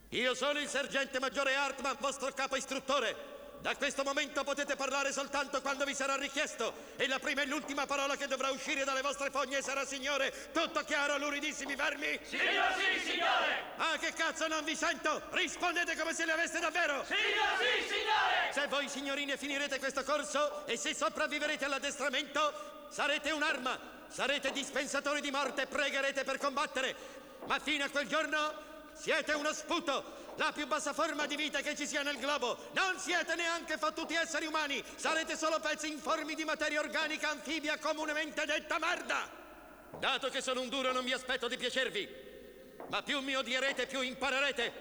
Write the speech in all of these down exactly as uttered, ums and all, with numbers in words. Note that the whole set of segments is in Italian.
Io sono il sergente maggiore Hartman, vostro capo istruttore. Da questo momento potete parlare soltanto quando vi sarà richiesto, e la prima e l'ultima parola che dovrà uscire dalle vostre fogne sarà signore. Tutto chiaro, luridissimi vermi? Signor sì, signore! Ah, che cazzo, non vi sento! Rispondete come se le aveste davvero! Signor sì, signore! Se voi signorine finirete questo corso e se sopravviverete all'addestramento, sarete un'arma, sarete dispensatori di morte e pregherete per combattere. Ma fino a quel giorno siete uno sputo, la più bassa forma di vita che ci sia nel globo. Non siete neanche fottuti esseri umani, sarete solo pezzi informi di materia organica anfibia comunemente detta merda. Dato che sono un duro non mi aspetto di piacervi, ma più mi odierete più imparerete.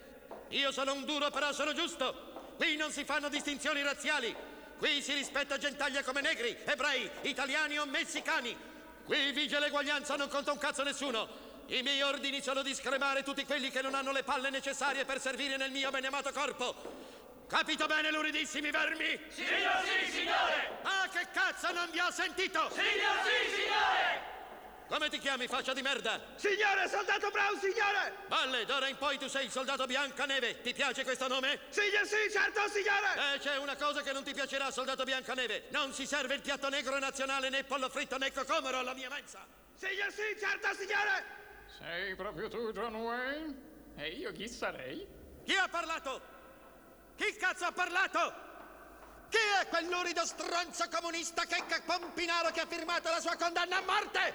Io sono un duro però sono giusto. Qui non si fanno distinzioni razziali. Qui si rispetta gentaglia come negri, ebrei, italiani o messicani. Qui vige l'eguaglianza, non conta un cazzo nessuno. I miei ordini sono di scremare tutti quelli che non hanno le palle necessarie per servire nel mio beneamato corpo. Capito bene, luridissimi vermi? Signor sì, signore! Ah, che cazzo, non vi ho sentito! Signor sì, signore! Come ti chiami, faccia di merda? Signore, soldato Brown, signore! Valle, d'ora in poi tu sei il soldato Biancaneve. Ti piace questo nome? Signor sì, certo, signore! Eh, c'è una cosa che non ti piacerà, soldato Biancaneve. Non si serve il piatto negro nazionale, né pollo fritto, né cocomero alla mia mensa. Signor sì, certo, signore! Sei proprio tu, John Wayne? E io chi sarei? Chi ha parlato? Chi cazzo ha parlato? Chi è quel lurido stronzo comunista Checca Pompinaro che ha firmato la sua condanna a morte?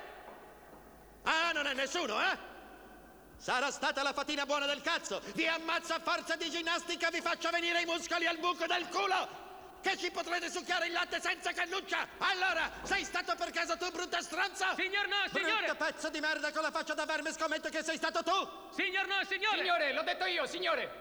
Ah, non è nessuno, eh? Sarà stata la fatina buona del cazzo. Vi ammazzo a forza di ginnastica, vi faccio venire i muscoli al buco del culo, che ci potrete succhiare il latte senza cannuccia. Allora, sei stato per caso tu, brutta stronza? Signor no, signore! Brutto pezzo di merda con la faccia da verme, scommetto che sei stato tu! Signor no, signore! Signore, l'ho detto io, signore!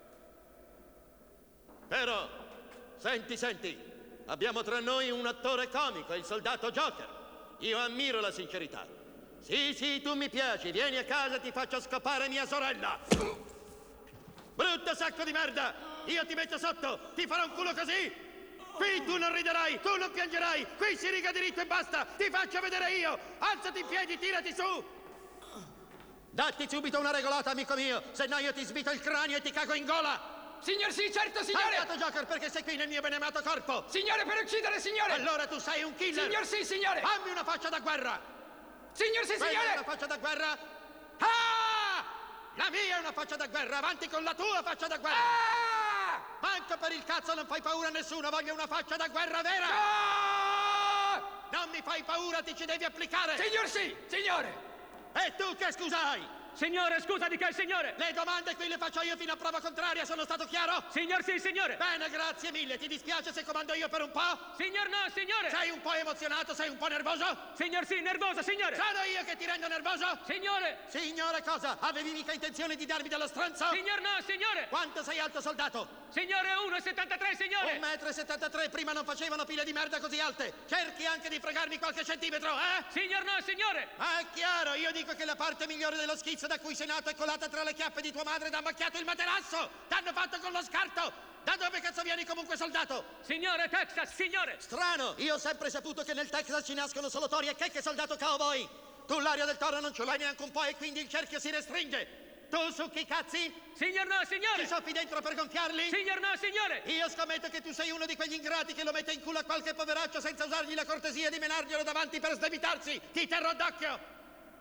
Però, senti, senti, abbiamo tra noi un attore comico, il soldato Joker. Io ammiro la sincerità. Sì, sì, tu mi piaci, vieni a casa e ti faccio scopare mia sorella. Brutto sacco di merda! Io ti metto sotto, ti farò un culo così! Qui tu non riderai, tu non piangerai, qui si riga diritto e basta, ti faccio vedere io! Alzati in piedi, tirati su! Datti subito una regolata, amico mio, se no io ti svito il cranio e ti cago in gola! Signor sì, certo, signore! Hai dato Joker perché sei qui nel mio beneamato corpo! Signore, per uccidere, signore! Allora tu sei un killer! Signor sì, signore! Fammi una faccia da guerra! Signor sì, Quella è signore! una faccia da guerra? Ah! La mia è una faccia da guerra, avanti con la tua faccia da guerra! Ah! Manco per il cazzo non fai paura a nessuno, voglio una faccia da guerra vera! Ah! Non mi fai paura, ti ci devi applicare! Signor sì, signore! E tu che scusa hai? Signore, scusa di che, signore? Le domande qui le faccio io fino a prova contraria, sono stato chiaro? Signor sì, signore! Bene, grazie mille, ti dispiace se comando io per un po'? Signor no, signore! Sei un po' emozionato, sei un po' nervoso? Signor sì, nervoso, signore! Sono io che ti rendo nervoso? Signore! Signore cosa? Avevi mica intenzione di darmi dello stronzo? Signor no, signore! Quanto sei alto, soldato? Signore uno e settantatré, signore! Un metro e settantatré, prima non facevano pile di merda così alte. Cerchi anche di fregarmi qualche centimetro, eh? Signor no, signore! Ah, è chiaro, io dico che la parte migliore dello schizzo da cui sei nato è colata tra le chiappe di tua madre ed ha macchiato il materasso! T'hanno fatto con lo scarto! Da dove cazzo vieni comunque, soldato? Signore Texas, signore! Strano, io ho sempre saputo che nel Texas ci nascono solo tori e checche, soldato cowboy! Tu l'aria del toro non ce l'hai neanche un po' e quindi il cerchio si restringe! Tu succhi cazzi? Signor no, signore! Ci soffi dentro per gonfiarli? Signor no, signore! Io scommetto che tu sei uno di quegli ingrati che lo mette in culo a qualche poveraccio senza usargli la cortesia di menarglielo davanti per sdebitarsi! Ti terrò d'occhio!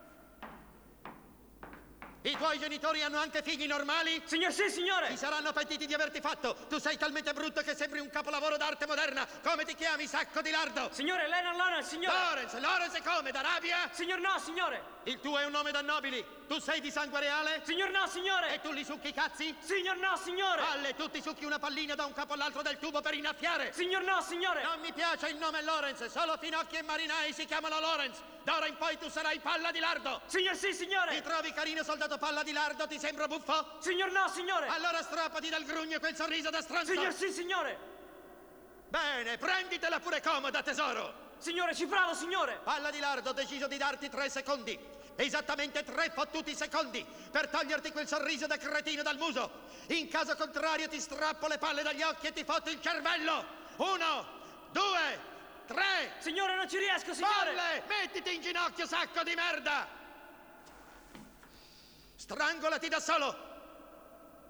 I tuoi genitori hanno anche figli normali? Signor sì, signore! Ti saranno pentiti di averti fatto! Tu sei talmente brutto che sembri un capolavoro d'arte moderna! Come ti chiami, sacco di lardo? Signore, Lennon Lawrence, signore! Lawrence! Lawrence come? D'Arabia? Signor no, signore! Il tuo è un nome da nobili! Tu sei di sangue reale? Signor no, signore! E tu li succhi i cazzi? Signor no, signore! Palle, tu ti succhi una pallina da un capo all'altro del tubo per innaffiare! Signor no, signore! Non mi piace il nome Lawrence, solo finocchi e marinai si chiamano Lawrence! D'ora in poi tu sarai palla di lardo! Signor sì, signore! Ti trovi carino, soldato palla di lardo? Ti sembra buffo? Signor no, signore! Allora strappati dal grugno quel sorriso da stronzo! Signor sì, signore! Bene, prenditela pure comoda, tesoro! Signore, cifralo, signore! Palla di lardo, ho deciso di darti tre secondi! Esattamente tre fottuti secondi per toglierti quel sorriso da cretino dal muso! In caso contrario ti strappo le palle dagli occhi e ti fotto il cervello! Uno, due, tre! Signore, non ci riesco, signore! Palle! Mettiti in ginocchio, sacco di merda! Strangolati da solo!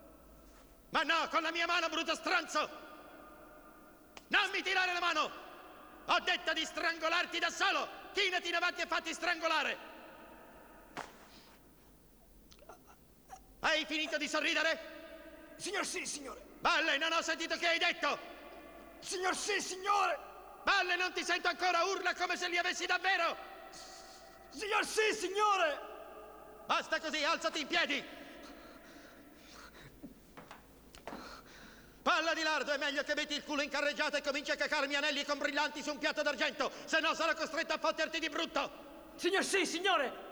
Ma no, con la mia mano, brutto stronzo! Non mi tirare la mano! Ho detto di strangolarti da solo! Chinati in avanti e fatti strangolare! Hai finito di sorridere? Signor sì, signore. Balle, non ho sentito che hai detto! Signor sì, signore. Balle, non ti sento ancora, urla come se li avessi davvero! Signor sì, signore. Basta così, alzati in piedi! Palla di lardo, è meglio che metti il culo in carreggiata e cominci a cacarmi anelli con brillanti su un piatto d'argento, se no sarò costretto a fotterti di brutto! Signor sì, signore!